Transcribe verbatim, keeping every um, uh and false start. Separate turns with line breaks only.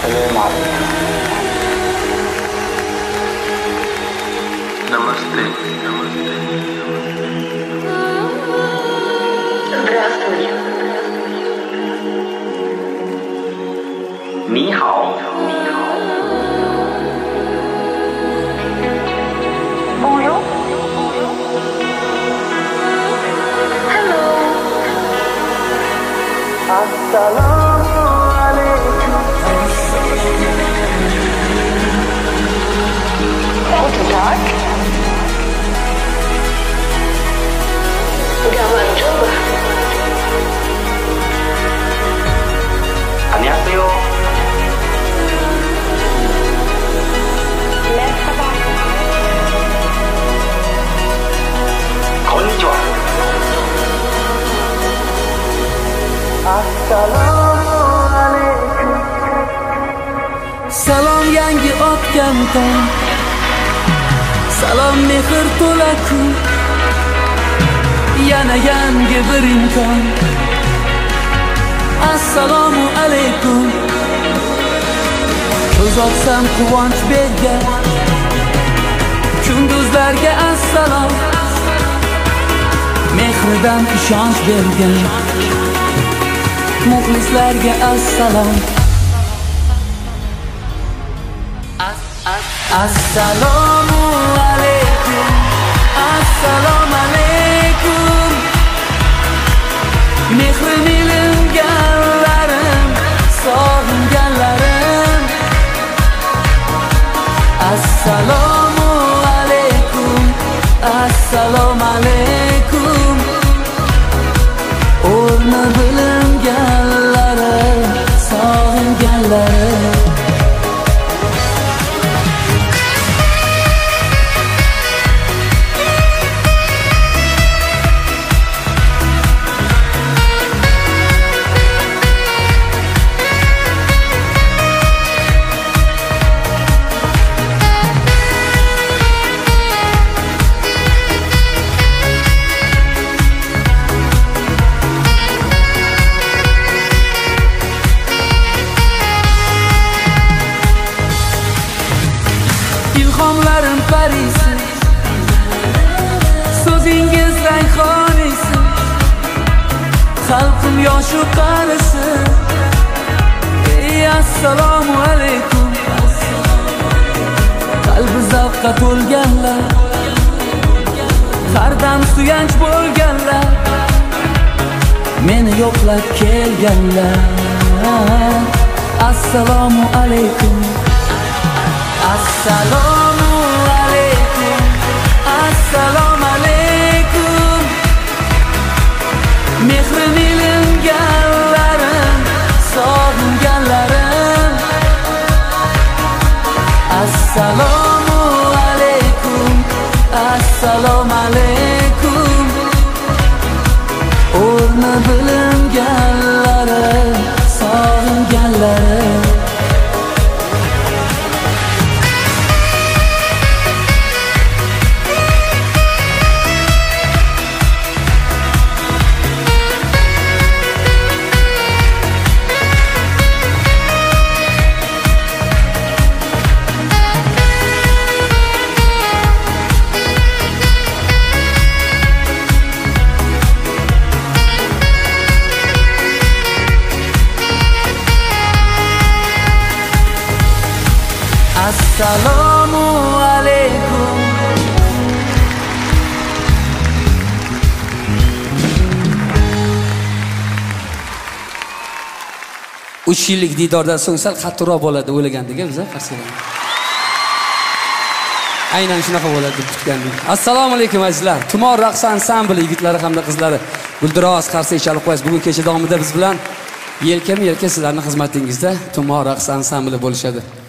Assalomu alaykum.
Namaste. Namaste.
Здравствуй.
Ni hao. Ni hao.
Bonjour. Hello.
Assalomu alaykum.
Guten Tag. Galantuba.
안녕하세요.
Merhaba.
konnichiwa.
Assalomu alaykum.
Salom yangi otgan tong, salom mehr to'la kun, yana yangi bir imkon. Assalomu alaykum. Ko'z ochsam quvonch bergan, kunduzlarga assalom, mehridan ishonch bergan, muxlislarga assalom. Assalomu alaykum, assalomu alaykum. Mehrim ilinganlarim, sog'inganlarim. Assalomu alaykum, assalomu alaykum. O'rni bilinganlarim, sog'inganlarim. İlhamlarım Paris'i, so'zingiz rayhonisi, xalqim yoshu qarisi. Ey assalomu alaykum. Qalbi zavqqa to'lganlar, hardam suyanch bo'lganlar, meni yo'qlab kelganlar. Assalomu alaykum. Assalomu alaykum, assalomu alaykum. Mehrim ilinganlarim, sog'inganlarim. Assalomu alaykum, assalomu alaykum. O'rni bilinganlarim, sog'inganlarim. Assalomu alaykum. uch yillik diydordan so'ng sal qattiqroq bo'ladi o'ylagandik biz qarsalar. Aynan shunaqa bo'ladi deb kutgandik. Assalomu alaykum azizlar. Tumor raqs ansambli yigitlari hamda qizlari Guldiroz Qarsa chalib qo'yasiz. Bugun kecha davomida biz bilan yelkama-yelka sizlarning xizmatingizda Tumor raqs ansambli bo'lishadi.